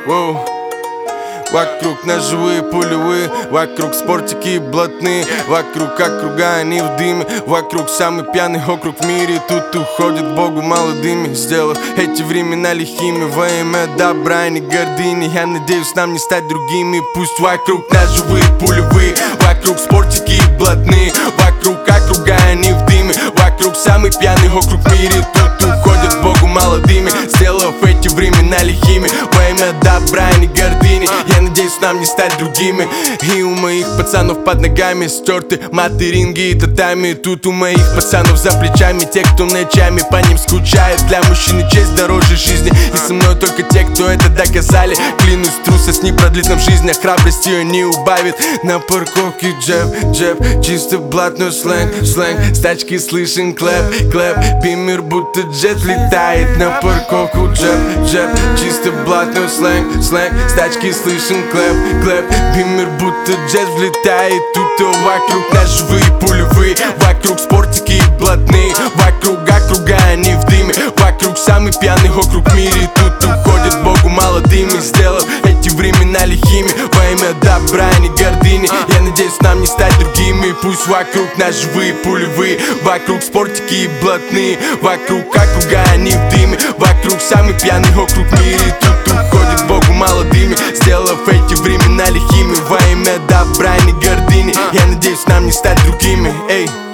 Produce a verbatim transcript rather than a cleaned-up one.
Воу. Вокруг нас живые пулевые, вокруг спортики и блатные, вокруг округа, они в дыме, вокруг самый пьяный округ в мире. Тут уходит Богу молодыми, сделав эти времена лихими во имя добра и не гордыни. Я надеюсь нам не стать другими. Пусть вокруг нас живые пулевые, вокруг спортики и блатные, вокруг округа, они в дыме, вокруг самый пьяный округ в мире. Тут уходит Богу молодыми, сделав эти времена лихими во имя добра и не гордыни. Я надеюсь нам не стать другими. И у моих пацанов под ногами стерты маты, ринги и татами. Тут у моих пацанов за плечами те, кто ночами по ним скучает. Для мужчины честь дороже жизни, и со мной только те, кто это доказали. Клянусь, трусость не продлит нам жизнь, а храбрость ее не убавит. На парковке джеб, джеб, чисто блатной сленг, сленг. С тачки слышен клэп, клэп, бимер будто джет влетает. На парковку джеб, джеб, чисто блатной сленг, сленг. С тачки слышен клэп, клэп, бимер будто джет влетает. Тут вокруг нас живые пулевые, вокруг спортики и блатные, вокруг округа, они в дыме, вокруг самый пьяный округ в мире. Тут уходит Богу молодыми, сделав эти времена лихими во имя добра и не гордыни. Я надеюсь нам не стать другими. Пусть вокруг нас живые пулевые, вокруг спортики и блатные, вокруг округа, они в дыме, вокруг самый пьяный округ в мире. Тут уходит Богу молодыми, сделав эти времена лихими во имя добра и не гордыни. Я надеюсь нам не стать другими. Эй.